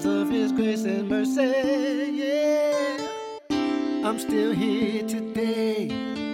because of His grace and mercy. Yeah, I'm still here today,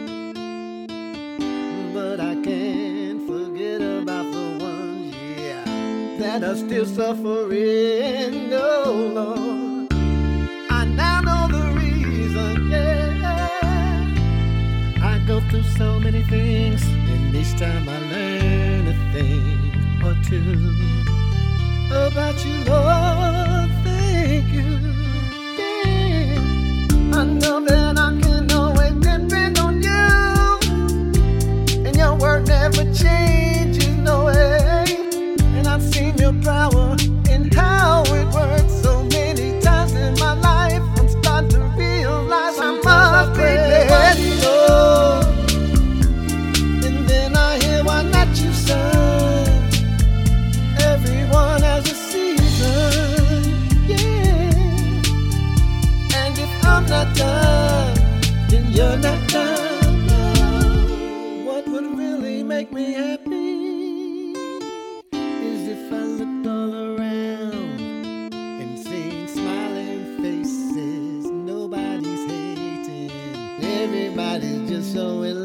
but I can't forget about the ones, yeah, that are still suffering. Oh Lord, I now know the reason. Yeah, I go through so many things, and each time I learn a thing or two about you, Lord. Thank you. Yeah, I know that I can always depend on you, and your word never changes, no way. And I've seen your power and how it works so many times in my life. I'm starting to realize I must be ready, Lord. And then I hear why not you, son. Everyone has a season, yeah. And if I'm not done, then you're not done. No. What would really make me happy is if I looked all around and seen smiling faces. Nobody's hating, everybody's just so in